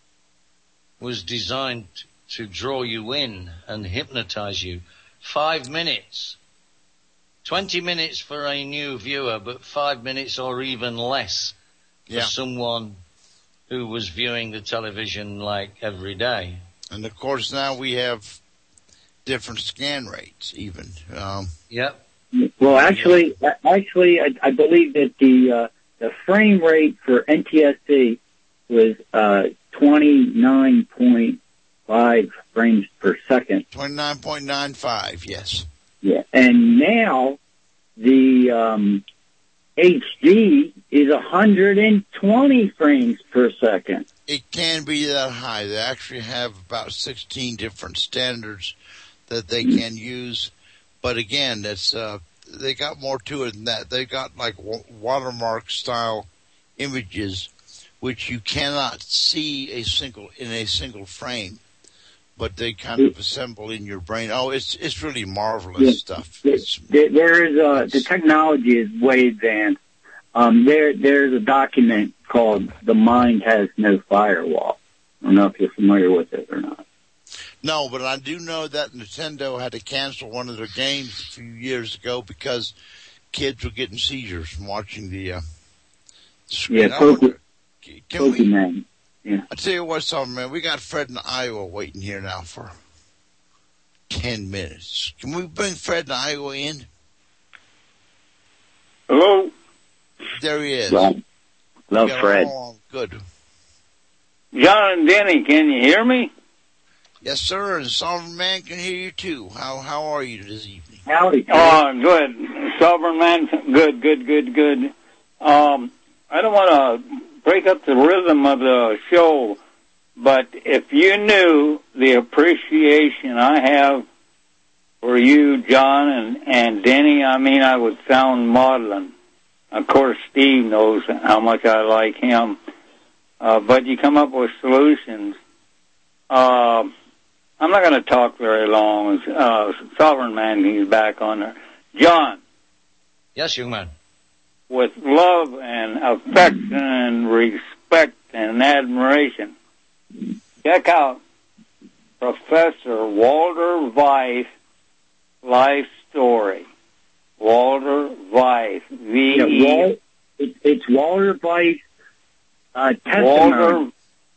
was designed to draw you in and hypnotize you. Five minutes. Twenty minutes for a new viewer, but five minutes or even less for Yeah. someone who was viewing the television like every day. And of course, now we have different scan rates, even. Um, Yep. Well, actually, actually, I, I believe that the uh, the frame rate for N T S C was uh, twenty-nine point five frames per second. twenty-nine point nine five, yes. Yeah, and now the um, H D is one hundred twenty frames per second. It can be that high. They actually have about sixteen different standards that they can use. But again, that's, uh, they got more to it than that. They got like wa- watermark style images, which you cannot see a single, in a single frame, but they kind of assemble in your brain. Oh, it's, it's really marvelous Yeah. stuff. There, It's, there is uh, the technology is way advanced. Um, there, there's a document called "The Mind Has No Firewall." I don't know if you're familiar with it or not. No, but I do know that Nintendo had to cancel one of their games a few years ago because kids were getting seizures from watching the uh, screen. Yeah, I Poke- wonder, can we, Pokemon. Yeah. I tell you what, something, man, we got Fred in Iowa waiting here now for ten minutes. Can we bring Fred in Iowa in? Hello? There he is. Love, love We got Fred. all on. Good. John and Denny, can you hear me? Yes, sir, and Sovereign Man can hear you too. How how are you this evening? Howdy. Oh, good. Sovereign man, good, good, good, good. Um, I don't want to break up the rhythm of the show, but if you knew the appreciation I have for you, John, and, and Denny, I mean, I would sound maudlin. Of course, Steve knows how much I like him. Uh, but you come up with solutions. Uh, I'm not going to talk very long. Uh, Sovereign Man, he's back on there. John. Yes, young man. With love and affection and respect and admiration, check out Professor Walter Weiss' life story. Walter Weiss, V Yeah, E. Wal- it, it's Walter Weiss uh, testimony. Walter,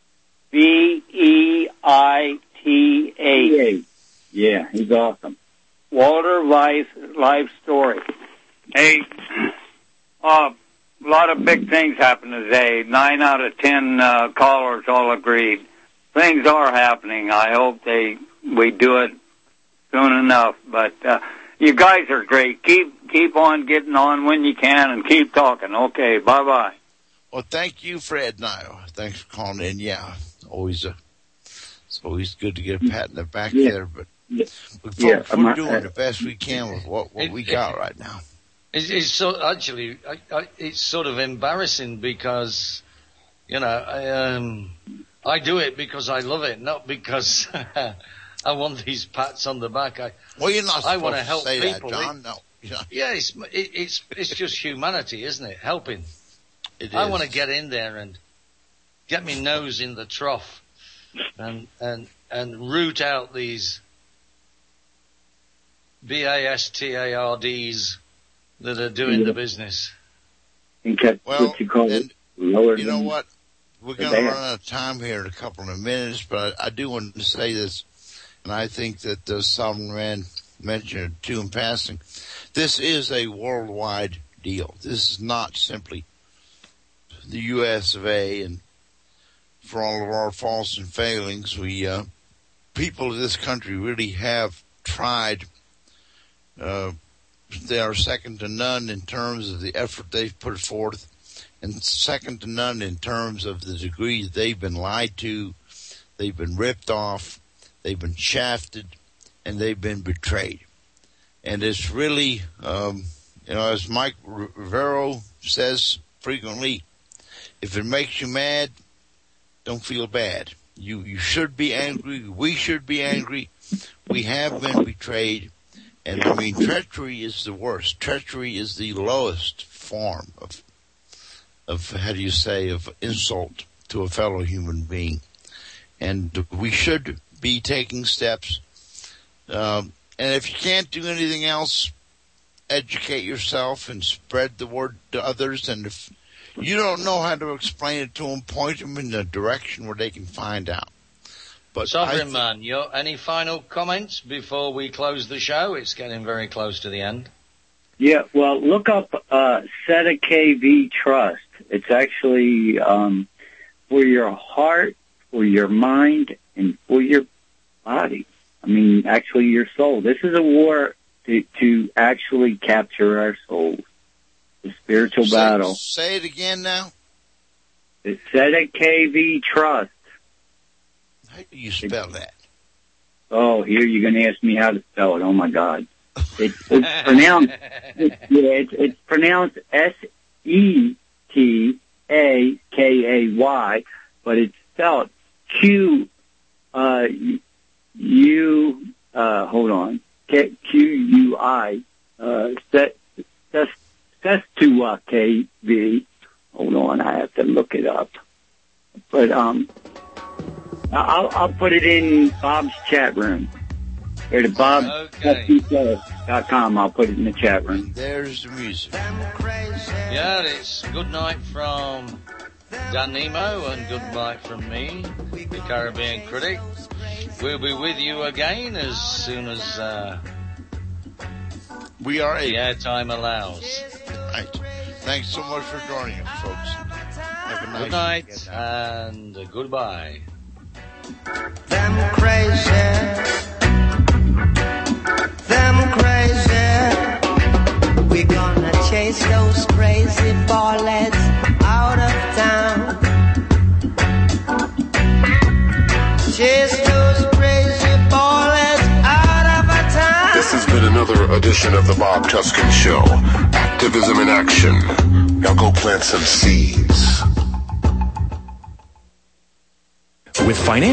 V E I T H. Yeah, he's awesome. Walter Weiss Life Story. Hey, uh, a lot of big things happened today. Nine out of ten uh, callers all agreed. Things are happening. I hope they we do it soon enough. But uh, you guys are great. Keep keep on getting on when you can and keep talking. Okay, bye-bye. Well, thank you, Fred Nile. Thanks for calling in. Yeah, always a, it's always good to get a pat in the back yeah. there. But, yeah. but folks, yeah, we're uh, doing the best we can with what, what it, we it, got right now. It's, it's so actually, I, I, it's sort of embarrassing because, you know, I, um, I do it because I love it, not because I want these pats on the back. I, well, you're not I supposed want to to help say people. that, John. No. Yeah, yeah it's, it, it's it's just humanity, isn't it? Helping. It I is. want to get in there and get my nose in the trough and and and root out these B A S T A R Ds that are doing yeah. the business. And kept well, what you call and, it. Lower you know than what? We're going to run out of time here in a couple of minutes, but I, I do want to say this, and I think that the Sovereign Man mentioned it too in passing. This is a worldwide deal. This is not simply the U S of A, and for all of our faults and failings, we, uh, people of this country really have tried. Uh, they are second to none in terms of the effort they've put forth, and second to none in terms of the degree that they've been lied to, they've been ripped off, they've been shafted, and they've been betrayed. And it's really, um, you know, as Mike Rivero says frequently, if it makes you mad, don't feel bad. You you should be angry. We should be angry. We have been betrayed. And I mean, treachery is the worst. Treachery is the lowest form of, of how do you say, of insult to a fellow human being. And we should be taking steps. Um, and if you can't do anything else, educate yourself and spread the word to others. And if you don't know how to explain it to them, point them in the direction where they can find out. But Sovereign th- Man, your, any final comments before we close the show? It's getting very close to the end. Yeah, well, look up uh, S E T A K V Trust. It's actually um, for your heart, for your mind, and for your body. I mean, actually your soul. This is a war to, to actually capture our souls. The spiritual say, battle. Say it again now. It's S E T A K V Trust. How do you spell that? Oh, here you're going to ask me how to spell it. Oh my God. It, it's pronounced, it, yeah, it's, it's pronounced S E T A K A Y, but it's spelled Q, uh, U, uh, hold on, Q U I, uh, S E T A K V. Hold on, I have to look it up. But, um, I'll, I'll put it in Bob's chat room. Or to bob dot com. I'll put it in the chat room. There's the music. Yeah, it's good night from Dan Nemo and good night from me, the Caribbean Critic. We'll be with you again as soon as uh, we are the able. airtime allows. Right. Thanks so much for joining us, folks. Have a nice Good night weekend. and uh, goodbye. Them crazy, them crazy. We're gonna chase those crazy ballets out of town. Chase those crazy ballets out of our town. This has been another edition of the Bob Tuskin Show. Activism in action. Now go plant some seeds. With financial